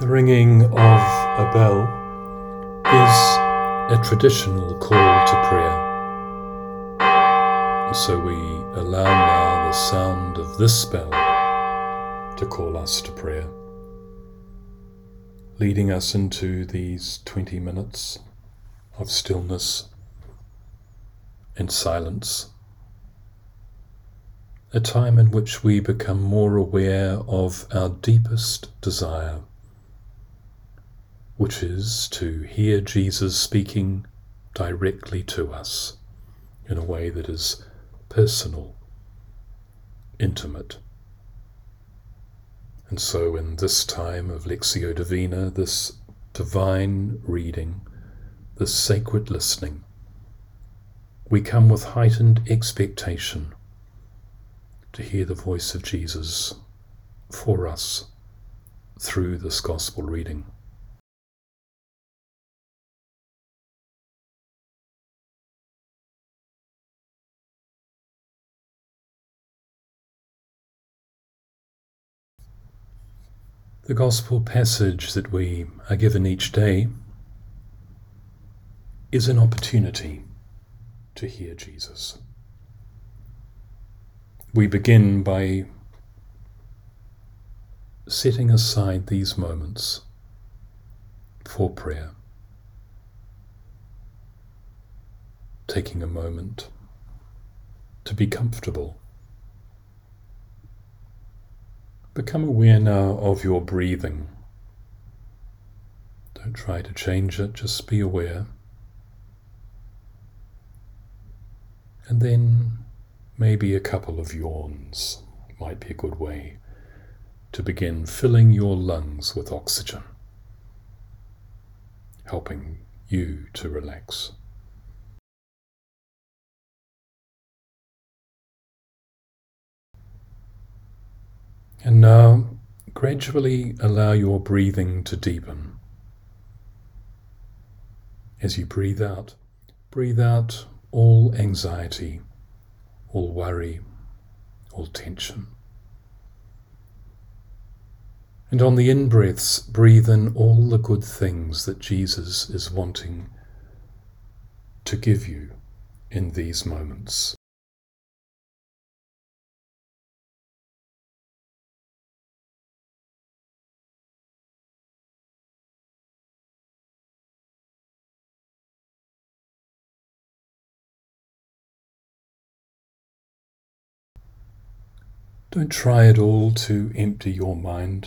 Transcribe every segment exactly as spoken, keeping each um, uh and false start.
The ringing of a bell is a traditional call to prayer. And so we allow now the sound of this bell to call us to prayer, leading us into these twenty minutes of stillness and silence, a time in which we become more aware of our deepest desire, which is to hear Jesus speaking directly to us in a way that is personal, intimate. And so in this time of Lectio Divina, this divine reading, this sacred listening, we come with heightened expectation to hear the voice of Jesus for us through this gospel reading. The gospel passage that we are given each day is an opportunity to hear Jesus. We begin by setting aside these moments for prayer, taking a moment to be comfortable. Become aware now of your breathing. Don't try to change it, just be aware. And then maybe a couple of yawns might be a good way to begin filling your lungs with oxygen, helping you to relax. And now, gradually allow your breathing to deepen. As you breathe out, breathe out all anxiety, all worry, all tension. And on the in-breaths, breathe in all the good things that Jesus is wanting to give you in these moments. Don't try at all to empty your mind.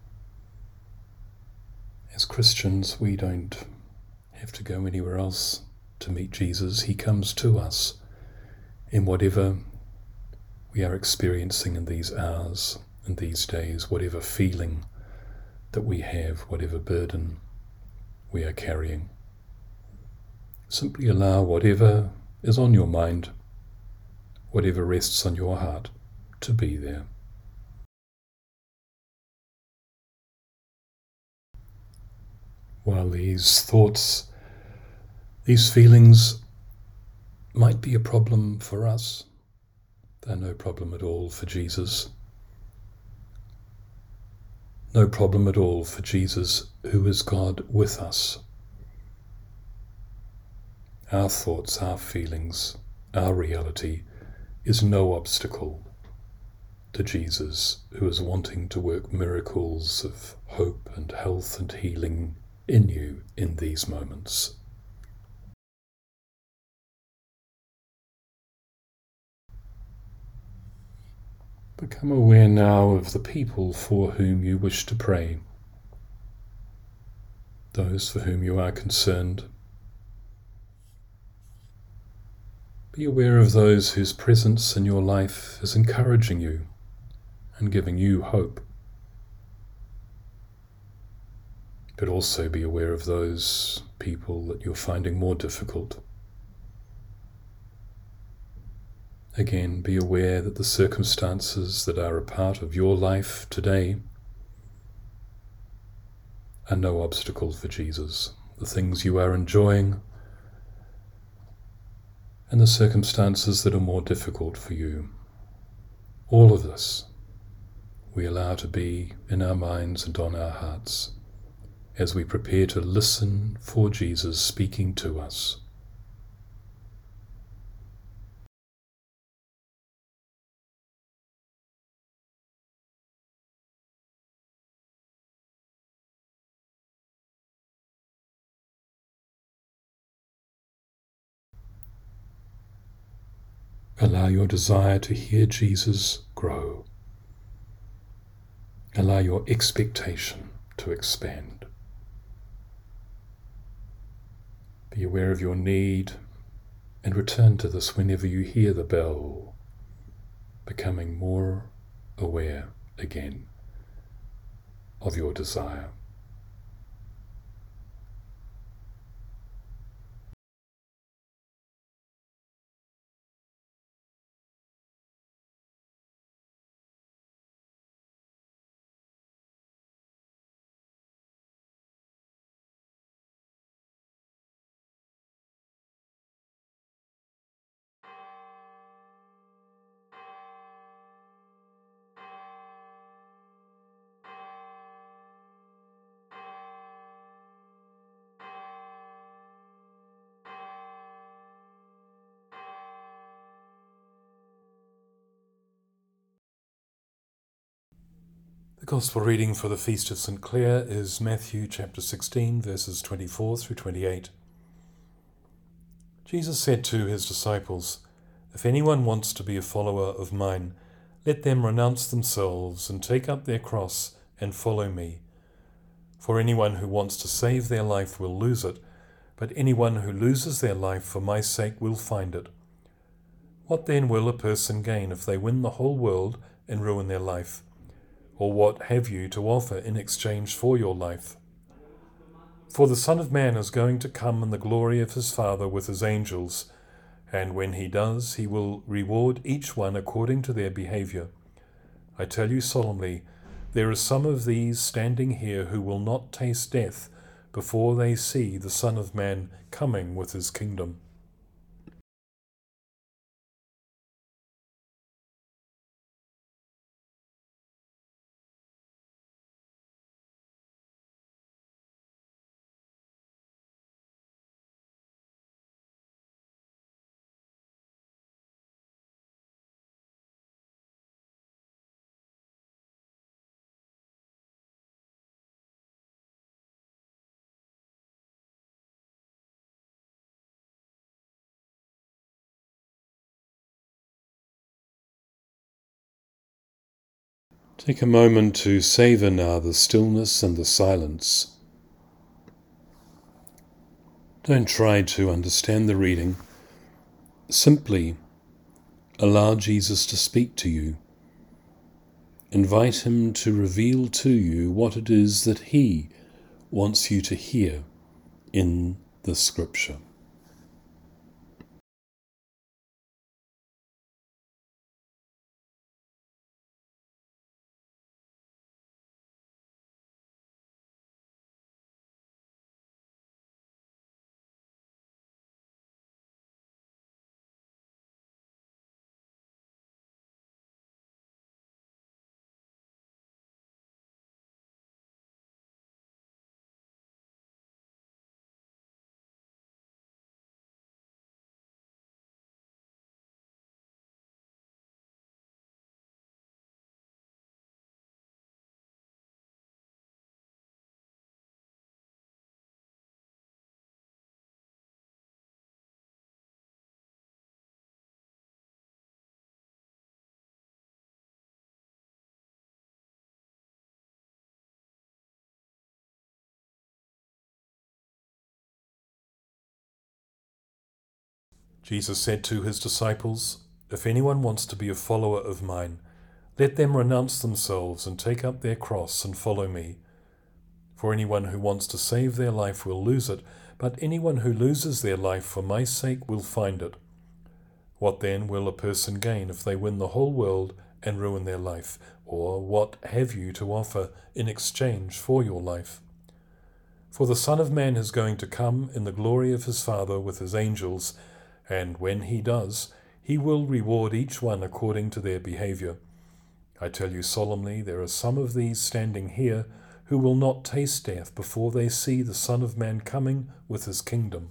As Christians, we don't have to go anywhere else to meet Jesus. He comes to us in whatever we are experiencing in these hours and these days, whatever feeling that we have, whatever burden we are carrying. Simply allow whatever is on your mind, whatever rests on your heart, to be there. While these thoughts, these feelings might be a problem for us, they're no problem at all for Jesus. No problem at all for Jesus, who is God with us. Our thoughts, our feelings, our reality is no obstacle to Jesus, who is wanting to work miracles of hope and health and healing in you in these moments. Become aware now of the people for whom you wish to pray, those for whom you are concerned. Be aware of those whose presence in your life is encouraging you and giving you hope. But also be aware of those people that you're finding more difficult. Again, be aware that the circumstances that are a part of your life today are no obstacle for Jesus. The things you are enjoying and the circumstances that are more difficult for you. All of this we allow to be in our minds and on our hearts as we prepare to listen for Jesus speaking to us. Allow your desire to hear Jesus grow. Allow your expectation to expand. Be aware of your need and return to this whenever you hear the bell, becoming more aware again of your desire. The Gospel reading for the Feast of Saint Clare is Matthew chapter sixteen, verses twenty-four through twenty-eight. Jesus said to his disciples, "If anyone wants to be a follower of mine, let them renounce themselves and take up their cross and follow me. For anyone who wants to save their life will lose it, but anyone who loses their life for my sake will find it. What then will a person gain if they win the whole world and ruin their life? Or what have you to offer in exchange for your life? For the Son of Man is going to come in the glory of his Father with his angels, and when he does, he will reward each one according to their behavior. I tell you solemnly, there are some of these standing here who will not taste death before they see the Son of Man coming with his kingdom." Take a moment to savour now the stillness and the silence. Don't try to understand the reading. Simply allow Jesus to speak to you. Invite him to reveal to you what it is that he wants you to hear in the Scripture. Jesus said to his disciples, "If anyone wants to be a follower of mine, let them renounce themselves and take up their cross and follow me. For anyone who wants to save their life will lose it, but anyone who loses their life for my sake will find it. What then will a person gain if they win the whole world and ruin their life? Or what have you to offer in exchange for your life? For the Son of Man is going to come in the glory of his Father with his angels, and when he does, he will reward each one according to their behavior. I tell you solemnly, there are some of these standing here who will not taste death before they see the Son of Man coming with his kingdom.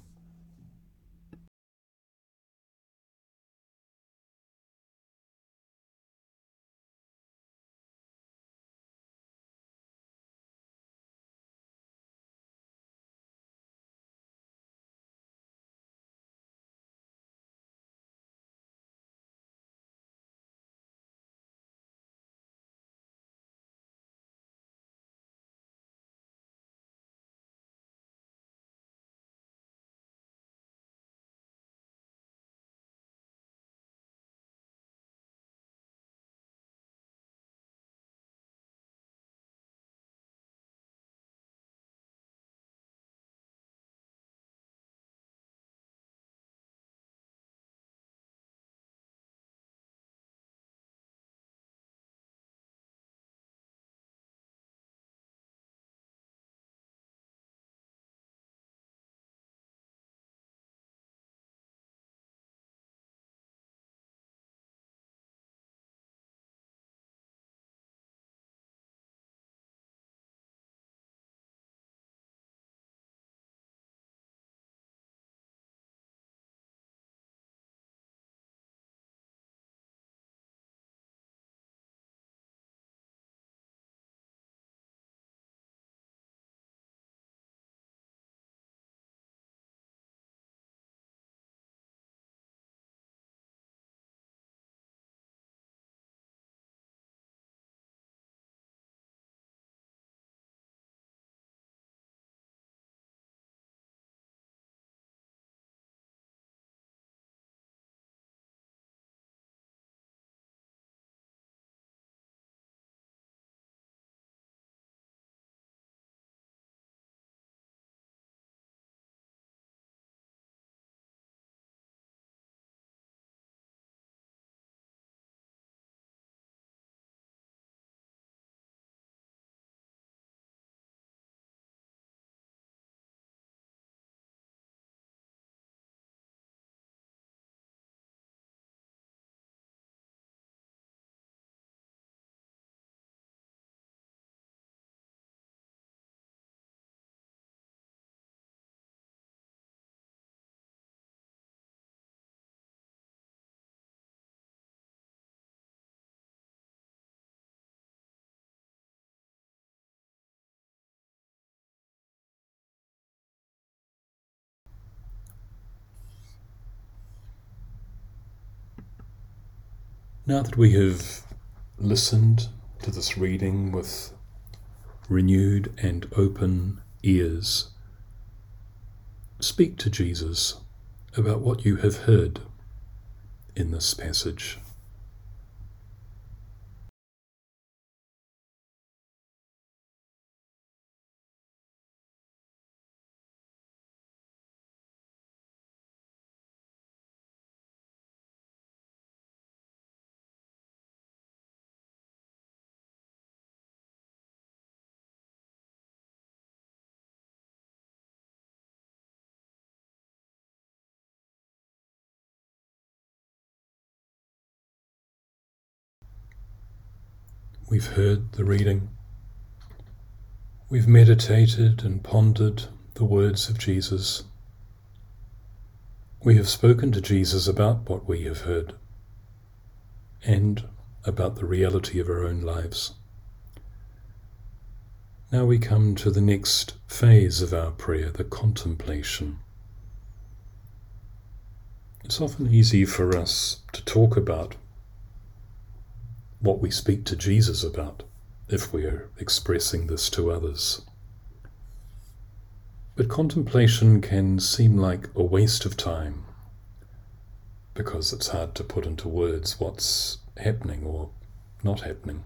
Now that we have listened to this reading with renewed and open ears, speak to Jesus about what you have heard in this passage. We've heard the reading. We've meditated and pondered the words of Jesus. We have spoken to Jesus about what we have heard and about the reality of our own lives. Now we come to the next phase of our prayer, the contemplation. It's often easy for us to talk about what we speak to Jesus about if we are expressing this to others. But contemplation can seem like a waste of time because it's hard to put into words what's happening or not happening.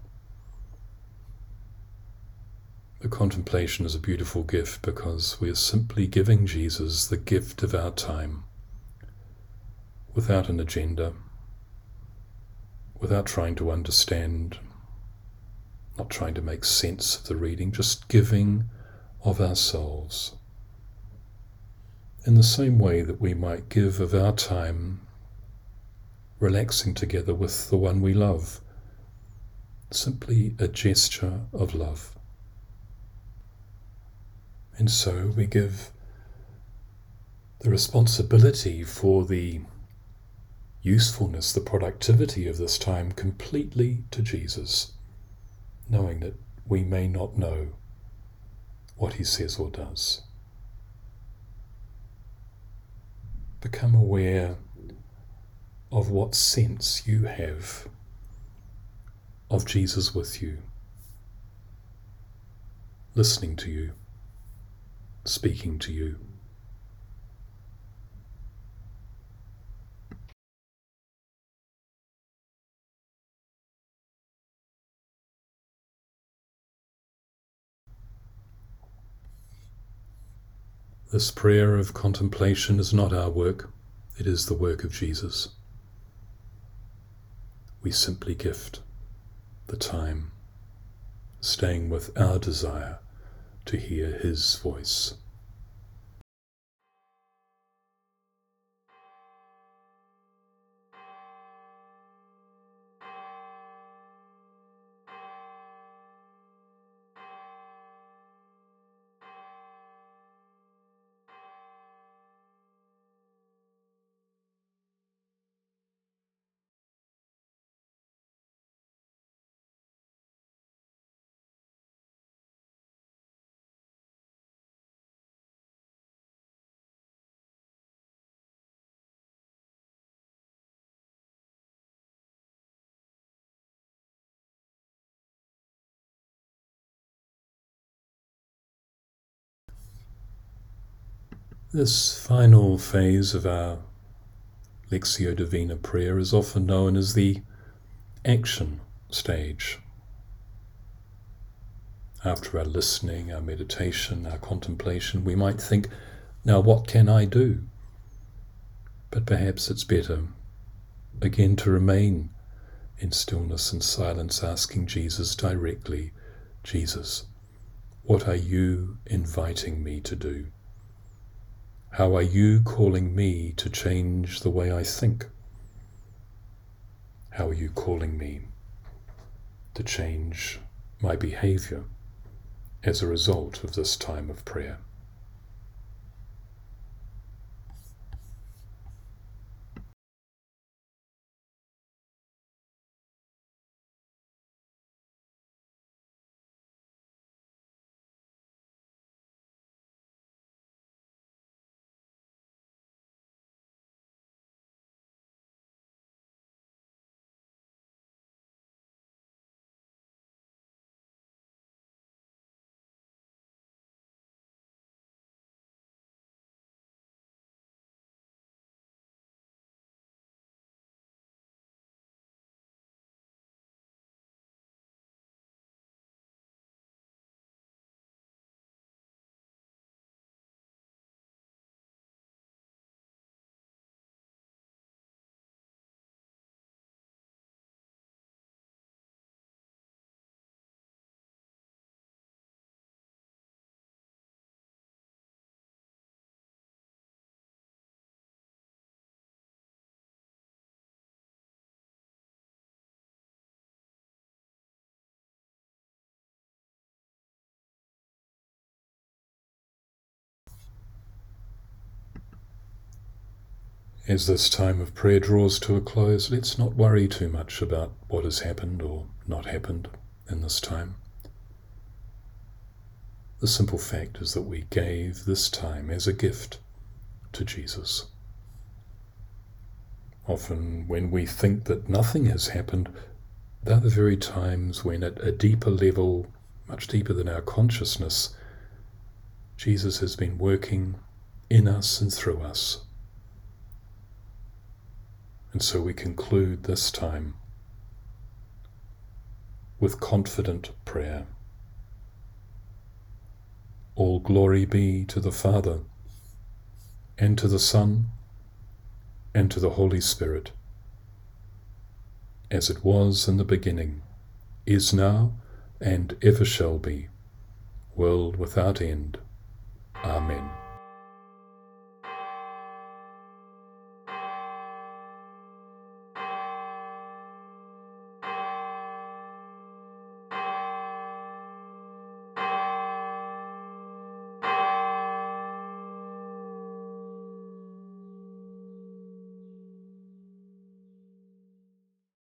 The contemplation is a beautiful gift because we are simply giving Jesus the gift of our time without an agenda, without trying to understand, not trying to make sense of the reading, just giving of ourselves. In the same way that we might give of our time relaxing together with the one we love, simply a gesture of love. And so we give the responsibility for the usefulness, the productivity of this time completely to Jesus, knowing that we may not know what he says or does. Become aware of what sense you have of Jesus with you, listening to you, speaking to you. This prayer of contemplation is not our work, it is the work of Jesus. We simply gift the time, staying with our desire to hear his voice. This final phase of our Lectio Divina prayer is often known as the action stage. After our listening, our meditation, our contemplation, we might think, now what can I do? But perhaps it's better, again, to remain in stillness and silence, asking Jesus directly, Jesus, what are you inviting me to do? How are you calling me to change the way I think? How are you calling me to change my behavior as a result of this time of prayer? As this time of prayer draws to a close, let's not worry too much about what has happened or not happened in this time. The simple fact is that we gave this time as a gift to Jesus. Often when we think that nothing has happened, they're the very times when at a deeper level, much deeper than our consciousness, Jesus has been working in us and through us. And so we conclude this time with confident prayer. All glory be to the Father, and to the Son, and to the Holy Spirit, as it was in the beginning, is now, and ever shall be, world without end. Amen.